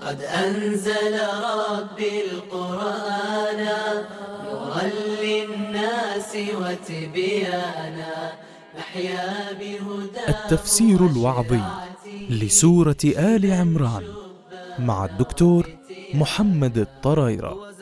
قد أنزل ربي القرآن نورا للناس وتبيانا نحيا بهدى. التفسير الوعظي لسورة آل عمران مع الدكتور محمد الطرايرة.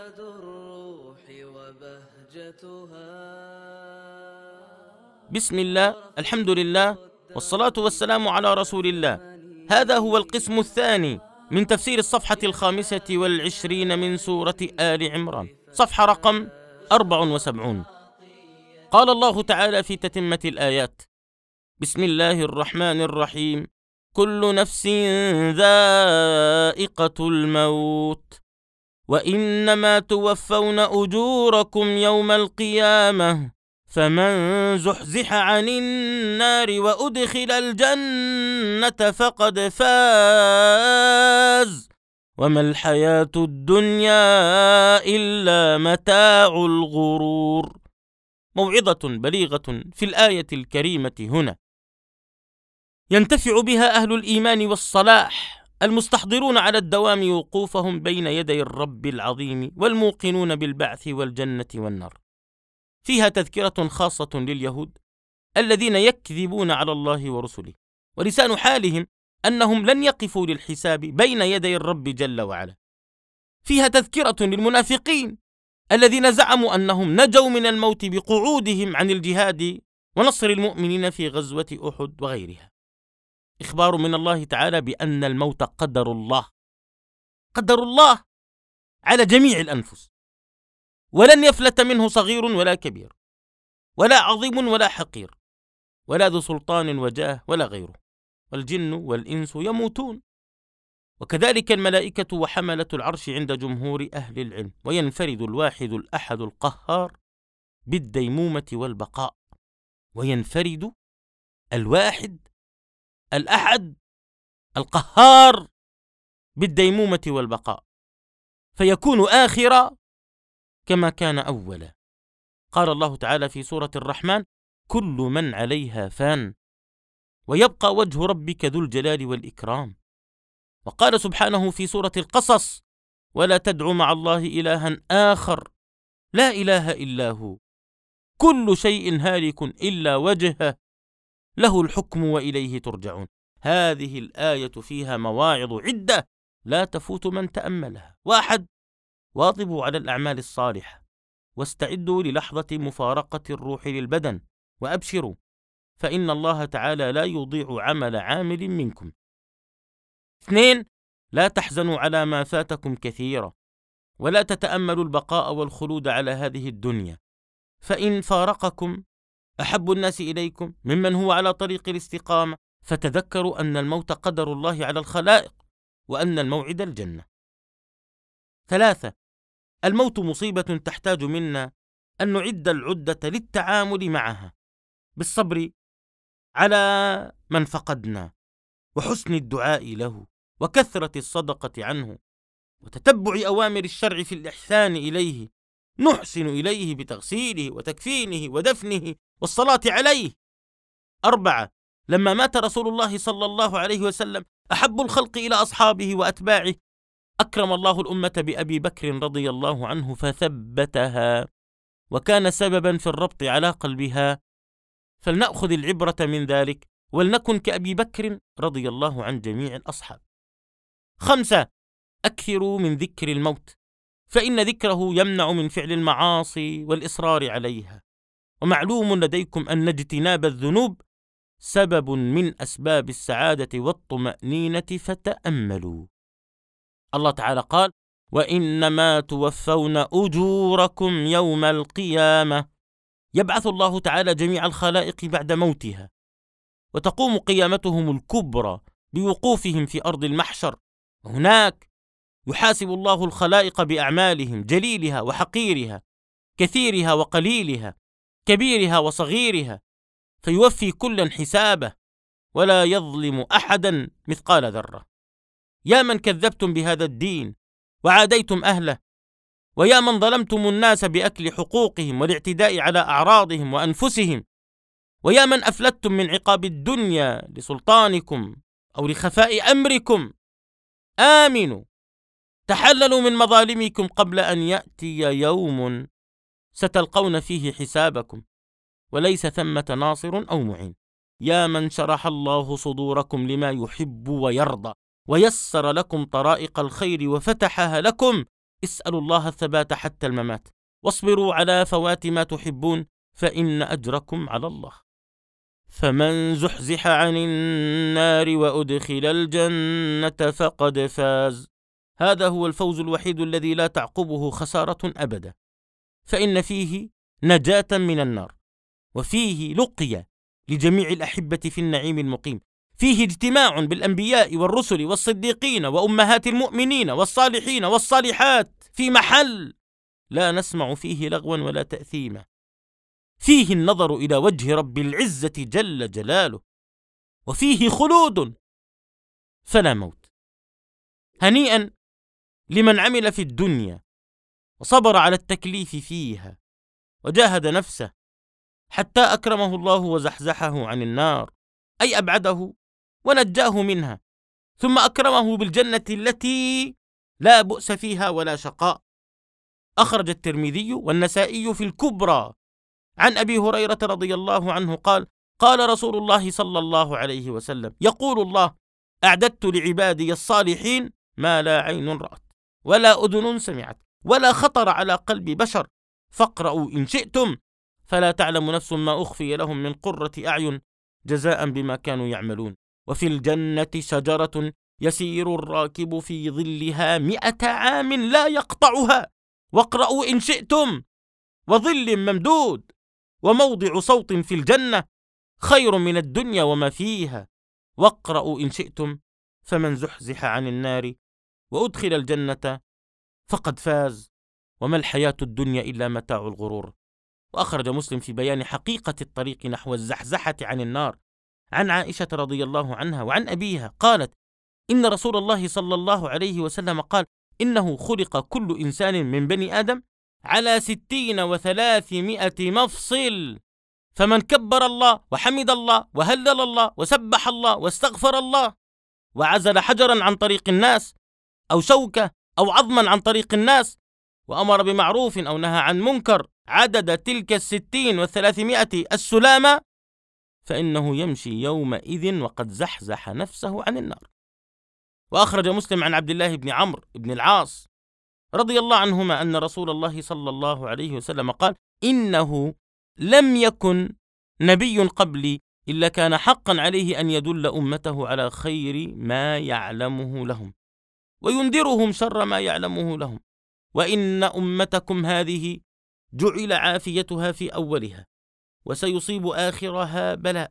بسم الله، الحمد لله، والصلاة والسلام على رسول الله. هذا هو القسم الثاني من تفسير الصفحة 25 من سورة آل عمران، صفحة رقم 74. قال الله تعالى في تتمة الآيات: بسم الله الرحمن الرحيم، كل نفس ذائقة الموت وإنما توفون أجوركم يوم القيامة فمن زحزح عن النار وأدخل الجنة فقد فاز وما الحياة الدنيا إلا متاع الغرور. موعظة بليغة في الآية الكريمة هنا ينتفع بها أهل الإيمان والصلاح المستحضرون على الدوام وقوفهم بين يدي الرب العظيم والموقنون بالبعث والجنة والنار. فيها تذكرة خاصة لليهود الذين يكذبون على الله ورسله، ولسان حالهم أنهم لن يقفوا للحساب بين يدي الرب جل وعلا. فيها تذكرة للمنافقين الذين زعموا أنهم نجوا من الموت بقعودهم عن الجهاد ونصر المؤمنين في غزوة أحد وغيرها. إخبار من الله تعالى بأن الموت قدر الله، قدر الله على جميع الأنفس، ولن يفلت منه صغير ولا كبير، ولا عظيم ولا حقير، ولا ذو سلطان وجاه ولا غيره، والجن والإنس يموتون، وكذلك الملائكة وحملة العرش عند جمهور أهل العلم. وينفرد الواحد الأحد القهار بالديمومة والبقاء، وينفرد الواحد الأحد القهار بالديمومة والبقاء، فيكون آخرا كما كان أولا. قال الله تعالى في سورة الرحمن: كل من عليها فان ويبقى وجه ربك ذو الجلال والإكرام. وقال سبحانه في سورة القصص: ولا تدع مع الله إلها آخر لا إله إلا هو كل شيء هالك إلا وجهه له الحكم وإليه ترجعون. هذه الآية فيها مواعظ عدة لا تفوت من تأملها. 1. واظبوا على الأعمال الصالحة واستعدوا للحظة مفارقة الروح للبدن وأبشروا فإن الله تعالى لا يضيع عمل عامل منكم. 2. لا تحزنوا على ما فاتكم كثيرا ولا تتأملوا البقاء والخلود على هذه الدنيا، فإن فارقكم أحب الناس إليكم ممن هو على طريق الاستقامة، فتذكروا أن الموت قدر الله على الخلائق وأن الموعد الجنة. 3. الموت مصيبة تحتاج منا أن نعد العدة للتعامل معها بالصبر على من فقدنا، وحسن الدعاء له، وكثرة الصدقة عنه، وتتبع أوامر الشرع في الإحسان إليه، نحسن إليه بتغسيله وتكفينه ودفنه والصلاة عليه. 4. لما مات رسول الله صلى الله عليه وسلم أحب الخلق إلى أصحابه وأتباعه أكرم الله الأمة بأبي بكر رضي الله عنه فثبتها وكان سببا في الربط على قلبها، فلنأخذ العبرة من ذلك ولنكن كأبي بكر رضي الله عن جميع الأصحاب. 5. أكثروا من ذكر الموت فإن ذكره يمنع من فعل المعاصي والإصرار عليها، ومعلوم لديكم أن اجتناب الذنوب سبب من أسباب السعادة والطمأنينة، فتأملوا. الله تعالى قال: وإنما توفون أجوركم يوم القيامة. يبعث الله تعالى جميع الخلائق بعد موتها، وتقوم قيامتهم الكبرى بوقوفهم في أرض المحشر، وهناك يحاسب الله الخلائق بأعمالهم جليلها وحقيرها، كثيرها وقليلها، كبيرها وصغيرها، فيوفي كلا حسابه ولا يظلم أحدا مثقال ذرة. يا من كذبتم بهذا الدين وعاديتم أهله، ويا من ظلمتم الناس بأكل حقوقهم والاعتداء على أعراضهم وأنفسهم، ويا من أفلتم من عقاب الدنيا لسلطانكم أو لخفاء أمركم، آمنوا تحللوا من مظالمكم قبل أن يأتي يوم ستلقون فيه حسابكم وليس ثمة ناصر أو معين. يا من شرح الله صدوركم لما يحب ويرضى ويسر لكم طرائق الخير وفتحها لكم، اسألوا الله الثبات حتى الممات، واصبروا على فوات ما تحبون فإن أجركم على الله. فمن زحزح عن النار وأدخل الجنة فقد فاز. هذا هو الفوز الوحيد الذي لا تعقبه خسارة أبدا، فإن فيه نجاة من النار، وفيه لقيا لجميع الأحبة في النعيم المقيم، فيه اجتماع بالأنبياء والرسل والصديقين وأمهات المؤمنين والصالحين والصالحات في محل لا نسمع فيه لغوا ولا تأثيما، فيه النظر إلى وجه رب العزة جل جلاله، وفيه خلود فلا موت. هنيئا لمن عمل في الدنيا وصبر على التكليف فيها وجاهد نفسه حتى أكرمه الله وزحزحه عن النار، أي أبعده ونجاه منها، ثم أكرمه بالجنة التي لا بؤس فيها ولا شقاء. أخرج الترمذي والنسائي في الكبرى عن أبي هريرة رضي الله عنه قال: قال رسول الله صلى الله عليه وسلم: يقول الله: أعددت لعبادي الصالحين ما لا عين رأت ولا أذن سمعت ولا خطر على قلب بشر، فاقرأوا إن شئتم فلا تعلم نفس ما أخفي لهم من قرة أعين جزاء بما كانوا يعملون. وفي الجنة شجرة يسير الراكب في ظلها 100 عام لا يقطعها، واقرأوا إن شئتم، وظل ممدود، وموضع صوت في الجنة خير من الدنيا وما فيها، واقرأوا إن شئتم، فمن زحزح عن النار وأدخل الجنة فقد فاز، وما الحياة الدنيا إلا متاع الغرور. وأخرج مسلم في بيان حقيقة الطريق نحو الزحزحة عن النار عن عائشة رضي الله عنها وعن أبيها قالت: إن رسول الله صلى الله عليه وسلم قال: إنه خلق كل إنسان من بني آدم على 60 و300 مفصل، فمن كبر الله وحمد الله وهلل الله وسبح الله واستغفر الله وعزل حجرا عن طريق الناس أو شوكة أو عظما عن طريق الناس وأمر بمعروف أو نهى عن منكر عدد تلك 60 و300 السلامة، فإنه يمشي يومئذ وقد زحزح نفسه عن النار. وأخرج مسلم عن عبد الله بن عمرو بن العاص رضي الله عنهما أن رسول الله صلى الله عليه وسلم قال: إنه لم يكن نبي قبلي إلا كان حقا عليه أن يدل أمته على خير ما يعلمه لهم وينذرهم شر ما يعلمه لهم، وإن أمتكم هذه جعل عافيتها في أولها وسيصيب آخرها بلاء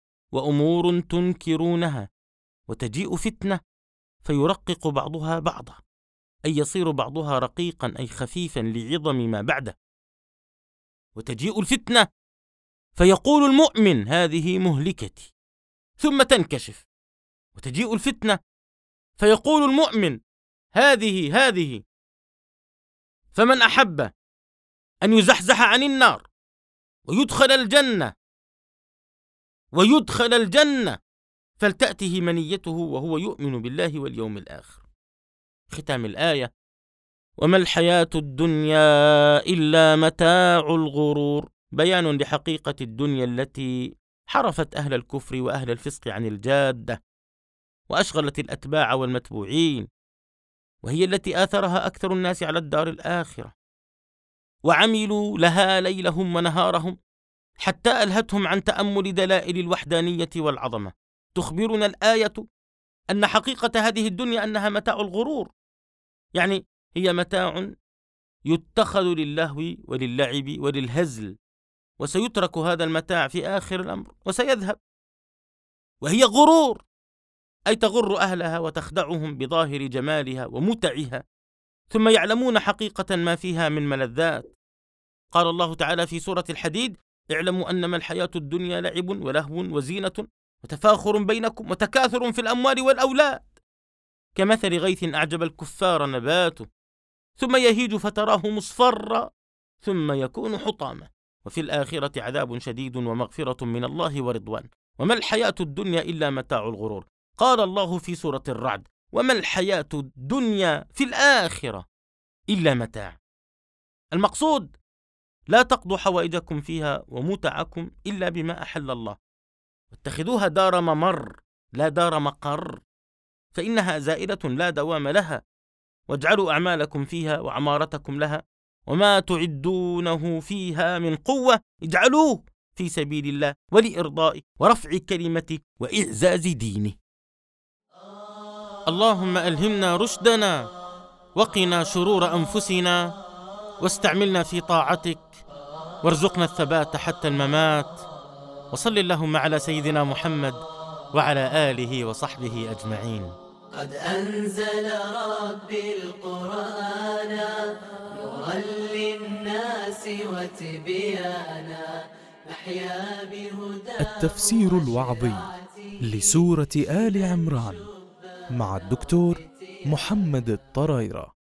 وأمور تنكرونها، وتجيء فتنة فيرقق بعضها بعضا، أي يصير بعضها رقيقا أي خفيفا لعظم ما بعده، وتجيء الفتنة فيقول المؤمن: هذه مهلكتي، ثم تنكشف، وتجيء الفتنة فيقول المؤمن: هذه، فمن أحب أن يزحزح عن النار ويدخل الجنة فلتأته منيته وهو يؤمن بالله واليوم الآخر. ختام الآية: وما الحياة الدنيا إلا متاع الغرور، بيان لحقيقة الدنيا التي حرفت أهل الكفر وأهل الفسق عن الجادة وأشغلت الأتباع والمتبوعين، وهي التي آثرها أكثر الناس على الدار الآخرة، وعملوا لها ليلهم ونهارهم حتى ألهتهم عن تأمل دلائل الوحدانية والعظمة. تخبرنا الآية أن حقيقة هذه الدنيا أنها متاع الغرور، يعني هي متاع يتخذ للهو وللعب وللهزل، وسيترك هذا المتاع في آخر الأمر وسيذهب، وهي غرور أي تغر أهلها وتخدعهم بظاهر جمالها ومتعها، ثم يعلمون حقيقة ما فيها من ملذات. قال الله تعالى في سورة الحديد: اعلموا أنما الحياة الدنيا لعب ولهو وزينة وتفاخر بينكم وتكاثر في الأموال والأولاد كمثل غيث أعجب الكفار نباته ثم يهيج فتراه مصفرا ثم يكون حطاما وفي الآخرة عذاب شديد ومغفرة من الله ورضوان وما الحياة الدنيا إلا متاع الغرور. قال الله في سورة الرعد: وما الحياة الدنيا في الآخرة إلا متاع. المقصود لا تقضوا حوائجكم فيها ومتعكم إلا بما أحل الله، واتخذوها دار ممر لا دار مقر، فإنها زائلة لا دوام لها، واجعلوا أعمالكم فيها وعمارتكم لها، وما تعدونه فيها من قوة اجعلوه في سبيل الله ولإرضاء ورفع كلمته وإعزاز دينه. اللهم ألهمنا رشدنا وقنا شرور أنفسنا، واستعملنا في طاعتك، وارزقنا الثبات حتى الممات. وصل اللهم على سيدنا محمد وعلى آله وصحبه أجمعين. قد أنزل ربي القرآن نورا للناس وتبيانا نحيا بهدى. التفسير الوعظي لسورة آل عمران مع الدكتور محمد الطرايرة.